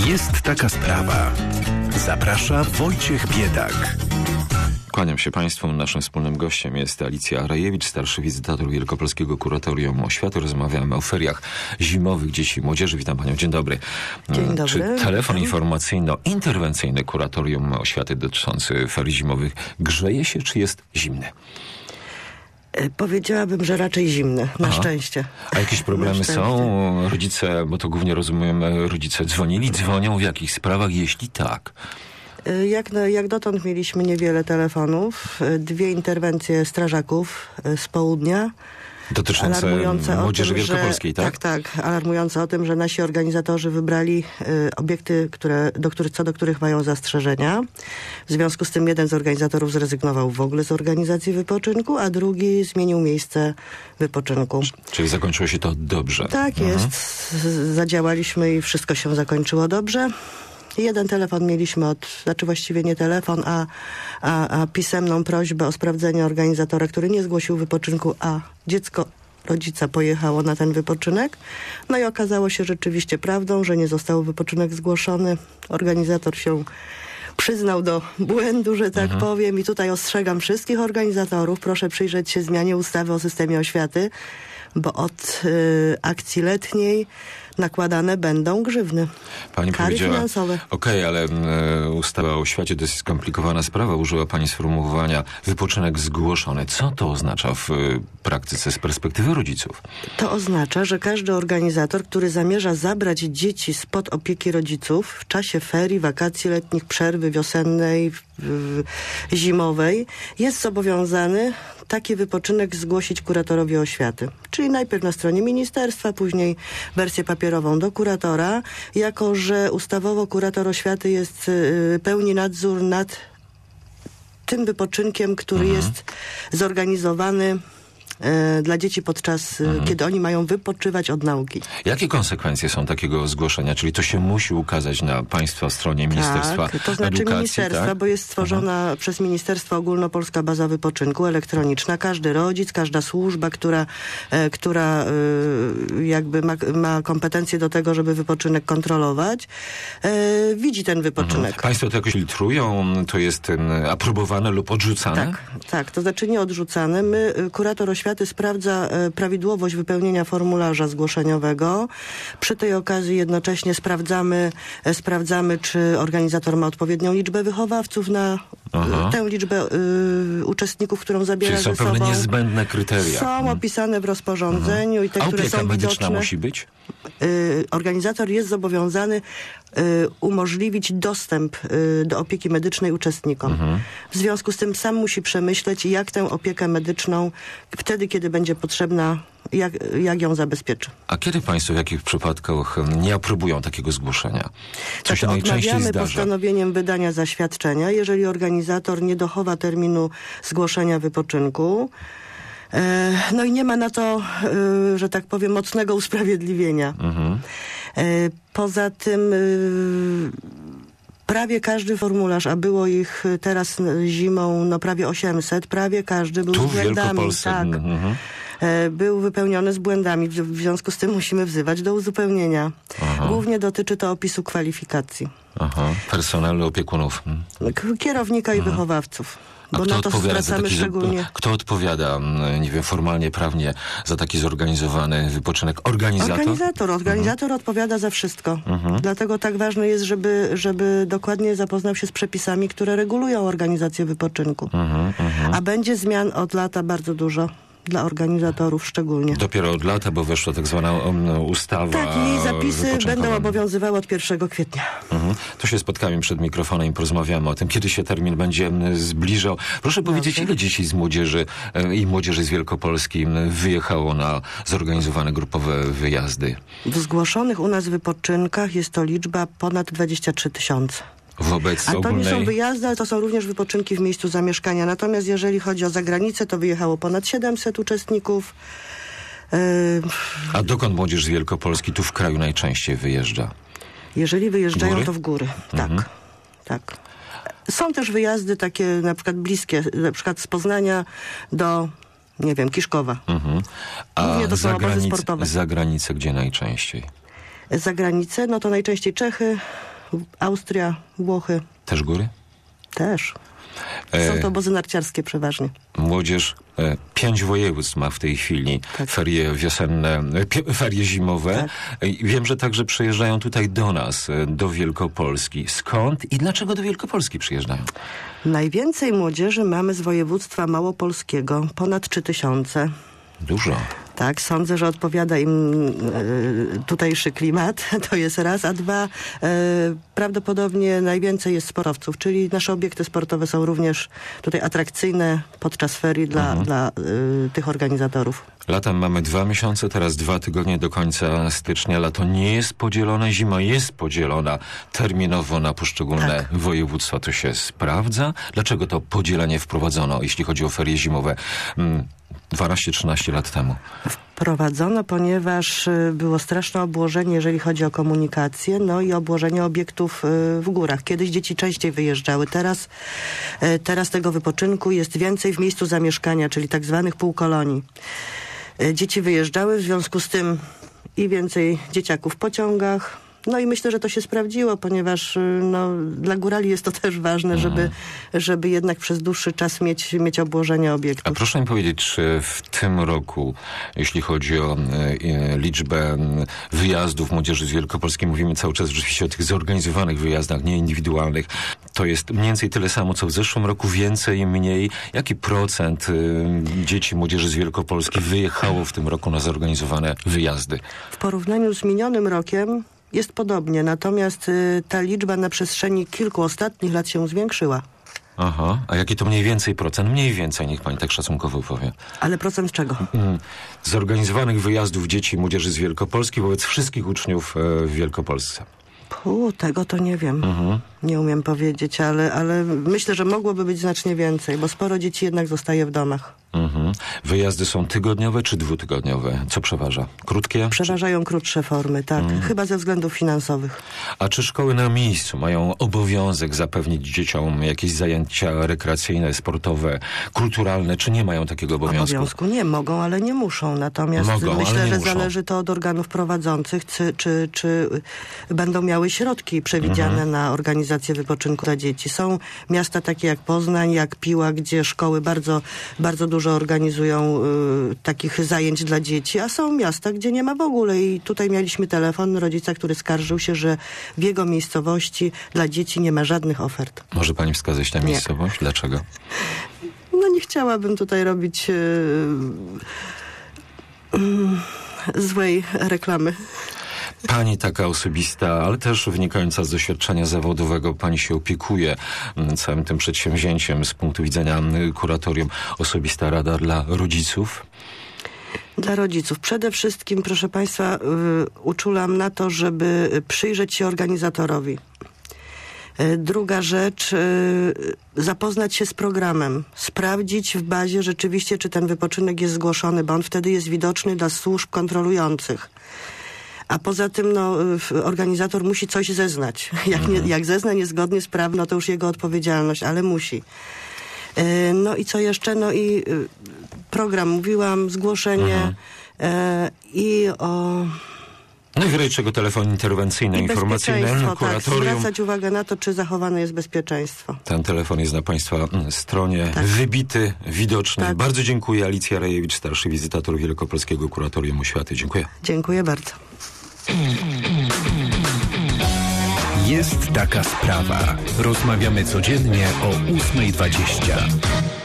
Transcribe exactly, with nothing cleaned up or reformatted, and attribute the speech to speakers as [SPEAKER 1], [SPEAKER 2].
[SPEAKER 1] Jest taka sprawa. Zaprasza Wojciech Biedak.
[SPEAKER 2] Kłaniam się Państwu. Naszym wspólnym gościem jest Alicja Rajewicz, starszy wizytator Wielkopolskiego Kuratorium Oświaty. Rozmawiamy o feriach zimowych dzieci i młodzieży. Witam Panią. Dzień dobry.
[SPEAKER 3] Dzień dobry.
[SPEAKER 2] Czy telefon informacyjno-interwencyjny Kuratorium Oświaty dotyczący ferii zimowych grzeje się, czy jest zimny?
[SPEAKER 3] Powiedziałabym, że raczej zimne, na Aha. szczęście.
[SPEAKER 2] A jakieś problemy są? Rodzice, bo to głównie rozumiem, rodzice dzwonili, dzwonią w jakich sprawach, jeśli tak?
[SPEAKER 3] Jak, jak dotąd mieliśmy niewiele telefonów, dwie interwencje strażaków z południa.
[SPEAKER 2] Dotyczące młodzieży wielkopolskiej, tak?
[SPEAKER 3] Tak, tak. Alarmujące o tym, że nasi organizatorzy wybrali y, obiekty, które, do których, co do których mają zastrzeżenia. W związku z tym jeden z organizatorów zrezygnował w ogóle z organizacji wypoczynku, a drugi zmienił miejsce wypoczynku.
[SPEAKER 2] Czyli zakończyło się to dobrze.
[SPEAKER 3] Tak mhm. jest. Zadziałaliśmy i wszystko się zakończyło dobrze. Jeden telefon mieliśmy od, znaczy właściwie nie telefon, a, a, a pisemną prośbę o sprawdzenie organizatora, który nie zgłosił wypoczynku, a dziecko rodzica pojechało na ten wypoczynek. No i okazało się rzeczywiście prawdą, że nie został wypoczynek zgłoszony. Organizator się przyznał do błędu, że tak mhm. powiem. I tutaj ostrzegam wszystkich organizatorów, proszę przyjrzeć się zmianie ustawy o systemie oświaty, bo od y, akcji letniej nakładane będą grzywny.
[SPEAKER 2] Pani
[SPEAKER 3] kary
[SPEAKER 2] powiedziała,
[SPEAKER 3] finansowe.
[SPEAKER 2] Okej, okay, ale y, ustawa o oświacie to jest skomplikowana sprawa. Użyła Pani sformułowania wypoczynek zgłoszony. Co to oznacza w y, praktyce z perspektywy rodziców?
[SPEAKER 3] To oznacza, że każdy organizator, który zamierza zabrać dzieci spod opieki rodziców w czasie ferii, wakacji letnich, przerwy wiosennej, y, zimowej, jest zobowiązany taki wypoczynek zgłosić kuratorowi oświaty. Czyli najpierw na stronie ministerstwa, później wersję papierową do kuratora, jako że ustawowo kurator oświaty jest, y, pełni nadzór nad tym wypoczynkiem, który mhm. jest zorganizowany e, dla dzieci podczas, mhm. kiedy oni mają wypoczywać od nauki.
[SPEAKER 2] Jakie konsekwencje są takiego zgłoszenia? Czyli to się musi ukazać na Państwa stronie Ministerstwa
[SPEAKER 3] tak, to znaczy
[SPEAKER 2] Edukacji,
[SPEAKER 3] ministerstwa,
[SPEAKER 2] tak?
[SPEAKER 3] bo jest stworzona mhm. przez Ministerstwo Ogólnopolska Baza Wypoczynku elektroniczna. Każdy rodzic, każda służba, która, e, która e, jakby ma, ma kompetencje do tego, żeby wypoczynek kontrolować, e, widzi ten wypoczynek.
[SPEAKER 2] Mhm. Państwo to jakoś filtrują? To jest ten aprobowane lub odrzucane?
[SPEAKER 3] Tak, tak. To znaczy nie odrzucane. My, kurator oświaty sprawdza e, prawidłowość wypełnienia formularza zgłoszeniowego. Przy tej okazji jednocześnie sprawdzamy, e, sprawdzamy, czy organizator ma odpowiednią liczbę wychowawców na Aha. tę liczbę y, uczestników, którą zabiera
[SPEAKER 2] Czyli są
[SPEAKER 3] ze sobą.
[SPEAKER 2] pewne niezbędne kryteria.
[SPEAKER 3] Są opisane w rozporządzeniu mhm. i te,
[SPEAKER 2] A
[SPEAKER 3] które
[SPEAKER 2] opieka
[SPEAKER 3] są
[SPEAKER 2] medyczna
[SPEAKER 3] widoczne.
[SPEAKER 2] musi być?
[SPEAKER 3] Y, organizator jest zobowiązany y, umożliwić dostęp y, do opieki medycznej uczestnikom. Mhm. W związku z tym sam musi przemyśleć, jak tę opiekę medyczną wtedy, kiedy będzie potrzebna, jak, jak ją zabezpieczy.
[SPEAKER 2] A kiedy Państwo w jakich przypadkach nie aprobują takiego zgłoszenia? Co
[SPEAKER 3] tak,
[SPEAKER 2] się najczęściej
[SPEAKER 3] odmawiamy
[SPEAKER 2] zdarza?
[SPEAKER 3] postanowieniem wydania zaświadczenia, jeżeli organizator nie dochowa terminu zgłoszenia wypoczynku. E, no i nie ma na to, e, że tak powiem, mocnego usprawiedliwienia. Mhm. E, poza tym e, prawie każdy formularz, a było ich teraz zimą no prawie osiemset, prawie każdy był
[SPEAKER 2] tu
[SPEAKER 3] z błędami. Tak.
[SPEAKER 2] Mhm.
[SPEAKER 3] Był wypełniony z błędami. W związku z tym musimy wzywać do uzupełnienia. Aha. Głównie dotyczy to opisu kwalifikacji.
[SPEAKER 2] Aha. Personelu, opiekunów.
[SPEAKER 3] Hmm. Kierownika i hmm. wychowawców.
[SPEAKER 2] A
[SPEAKER 3] bo
[SPEAKER 2] kto
[SPEAKER 3] na to
[SPEAKER 2] odpowiada za taki,
[SPEAKER 3] szczególnie...
[SPEAKER 2] Kto odpowiada, nie wiem, formalnie, prawnie za taki zorganizowany wypoczynek? Organizator?
[SPEAKER 3] Organizator. Organizator mhm. odpowiada za wszystko. Mhm. Dlatego tak ważne jest, żeby, żeby dokładnie zapoznał się z przepisami, które regulują organizację wypoczynku. Mhm, mhm. A będzie zmian od lata bardzo dużo. Dla organizatorów szczególnie.
[SPEAKER 2] Dopiero od lata, bo weszła tak zwana um, ustawa.
[SPEAKER 3] Tak, i jej zapisy będą obowiązywały od pierwszego kwietnia.
[SPEAKER 2] Mhm. To się spotkamy przed mikrofonem i porozmawiamy o tym, kiedy się termin będzie zbliżał. Proszę Dobrze. powiedzieć, ile dzieci z młodzieży e, i młodzieży z Wielkopolski wyjechało na zorganizowane grupowe wyjazdy?
[SPEAKER 3] W zgłoszonych u nas wypoczynkach jest to liczba ponad dwadzieścia trzy tysiące.
[SPEAKER 2] Wobec
[SPEAKER 3] A to
[SPEAKER 2] ogólnej...
[SPEAKER 3] nie są wyjazdy, ale to są również wypoczynki w miejscu zamieszkania. Natomiast jeżeli chodzi o zagranicę, to wyjechało ponad siedemset uczestników. Yy...
[SPEAKER 2] A dokąd młodzież z Wielkopolski tu w kraju najczęściej wyjeżdża?
[SPEAKER 3] Jeżeli wyjeżdżają, góry? to w góry. Tak, mhm. tak. Są też wyjazdy takie na przykład bliskie, na przykład z Poznania do, nie wiem, Kiszkowa. Mhm.
[SPEAKER 2] A to za, granic, za granicę gdzie najczęściej?
[SPEAKER 3] Za granicę, no to najczęściej Czechy, Austria, Włochy.
[SPEAKER 2] Też góry?
[SPEAKER 3] Też.
[SPEAKER 2] E,
[SPEAKER 3] Są to obozy narciarskie przeważnie.
[SPEAKER 2] Młodzież, e, pięć województw ma w tej chwili
[SPEAKER 3] Tak.
[SPEAKER 2] ferie wiosenne, e, pie, ferie zimowe.
[SPEAKER 3] Tak.
[SPEAKER 2] E, wiem, że także przyjeżdżają tutaj do nas, e, do Wielkopolski. Skąd i dlaczego do Wielkopolski przyjeżdżają?
[SPEAKER 3] Najwięcej młodzieży mamy z województwa małopolskiego, ponad trzy tysiące.
[SPEAKER 2] Dużo.
[SPEAKER 3] Tak, sądzę, że odpowiada im e, tutejszy klimat, to jest raz, a dwa, e, prawdopodobnie najwięcej jest sportowców, czyli nasze obiekty sportowe są również tutaj atrakcyjne podczas ferii dla,
[SPEAKER 2] Mhm.
[SPEAKER 3] dla e, tych organizatorów.
[SPEAKER 2] Latem mamy dwa miesiące, teraz dwa tygodnie do końca stycznia. Lato nie jest podzielone, zima jest podzielona terminowo na poszczególne
[SPEAKER 3] Tak.
[SPEAKER 2] województwa. To się sprawdza? Dlaczego to podzielenie wprowadzono, jeśli chodzi o ferie zimowe, mm, dwanaście trzynaście lat temu?
[SPEAKER 3] Prowadzono, ponieważ y, było straszne obłożenie, jeżeli chodzi o komunikację, no i obłożenie obiektów y, w górach. Kiedyś dzieci częściej wyjeżdżały, teraz, y, teraz tego wypoczynku jest więcej w miejscu zamieszkania, czyli tak zwanych półkolonii. Y, dzieci wyjeżdżały, w związku z tym i więcej dzieciaków w pociągach. No i myślę, że to się sprawdziło, ponieważ y, no, dla górali jest to też ważne, żeby, żeby jednak przez dłuższy czas mieć, mieć obłożenie
[SPEAKER 2] A
[SPEAKER 3] obiektów.
[SPEAKER 2] proszę mi powiedzieć, czy w tym roku, jeśli chodzi o e, e, liczbę m, wyjazdów młodzieży z Wielkopolski, mówimy cały czas rzeczywiście o tych zorganizowanych wyjazdach, nie indywidualnych, to jest mniej więcej tyle samo, co w zeszłym roku, więcej, mniej. Jaki procent e, dzieci, młodzieży z Wielkopolski wyjechało w tym roku na zorganizowane wyjazdy?
[SPEAKER 3] W porównaniu z minionym rokiem jest podobnie, natomiast y, ta liczba na przestrzeni kilku ostatnich lat się zwiększyła.
[SPEAKER 2] Aha, a jaki to mniej więcej procent? Mniej więcej, niech pani tak szacunkowo powie.
[SPEAKER 3] Ale procent czego?
[SPEAKER 2] Mm, zorganizowanych wyjazdów dzieci i młodzieży z Wielkopolski wobec wszystkich uczniów e, w Wielkopolsce.
[SPEAKER 3] Pu, tego to nie wiem.
[SPEAKER 2] Mhm.
[SPEAKER 3] Nie umiem powiedzieć, ale, ale myślę, że mogłoby być znacznie więcej, bo sporo dzieci jednak zostaje w domach.
[SPEAKER 2] Mhm. Wyjazdy są tygodniowe czy dwutygodniowe? Co przeważa? Krótkie?
[SPEAKER 3] Przeważają krótsze formy, tak. Chyba ze względów finansowych.
[SPEAKER 2] A czy szkoły na miejscu mają obowiązek zapewnić dzieciom jakieś zajęcia rekreacyjne, sportowe, kulturalne, czy nie mają takiego obowiązku?
[SPEAKER 3] Obowiązku nie mogą, ale nie muszą. Natomiast
[SPEAKER 2] Mogą, ale
[SPEAKER 3] myślę,
[SPEAKER 2] nie
[SPEAKER 3] że
[SPEAKER 2] muszą.
[SPEAKER 3] zależy to od organów prowadzących, czy, czy, czy będą miały środki przewidziane
[SPEAKER 2] Mhm.
[SPEAKER 3] na organizację wypoczynku dla dzieci. Są miasta takie jak Poznań, jak Piła, gdzie szkoły bardzo, bardzo dużo organizują y, takich zajęć dla dzieci, a są miasta, gdzie nie ma w ogóle. I tutaj mieliśmy telefon rodzica, który skarżył się, że w jego miejscowości dla dzieci nie ma żadnych ofert.
[SPEAKER 2] Może pani wskazać tę
[SPEAKER 3] Nie.
[SPEAKER 2] miejscowość? Dlaczego?
[SPEAKER 3] No nie chciałabym tutaj robić yy, yy, złej reklamy.
[SPEAKER 2] Pani taka osobista, ale też wynikająca z doświadczenia zawodowego, pani się opiekuje mm, całym tym przedsięwzięciem z punktu widzenia mm, kuratorium. Osobista rada dla rodziców?
[SPEAKER 3] Dla rodziców. Przede wszystkim, proszę Państwa, y, uczulam na to, żeby przyjrzeć się organizatorowi. Y, Druga rzecz, y, zapoznać się z programem, sprawdzić w bazie rzeczywiście, czy ten wypoczynek jest zgłoszony, bo on wtedy jest widoczny dla służb kontrolujących. A poza tym no, y, organizator musi coś zeznać. Jak, nie, jak zezna niezgodnie z prawem, no to już jego odpowiedzialność, ale musi. Y, No i co jeszcze? No i y, program, mówiłam, zgłoszenie
[SPEAKER 2] Mhm.
[SPEAKER 3] y, i o...
[SPEAKER 2] No i w razie czego telefon interwencyjny,
[SPEAKER 3] I
[SPEAKER 2] informacyjny,
[SPEAKER 3] bezpieczeństwo, tak.
[SPEAKER 2] kuratorium.
[SPEAKER 3] Zwracać uwagę na to, czy zachowane jest bezpieczeństwo.
[SPEAKER 2] Ten telefon jest na Państwa mm, stronie,
[SPEAKER 3] Tak.
[SPEAKER 2] wybity, widoczny.
[SPEAKER 3] Tak.
[SPEAKER 2] Bardzo dziękuję. Alicja Rejewicz, starszy wizytator Wielkopolskiego Kuratorium Oświaty. Dziękuję.
[SPEAKER 3] Dziękuję bardzo.
[SPEAKER 1] Jest taka sprawa. Rozmawiamy codziennie o ósma dwadzieścia.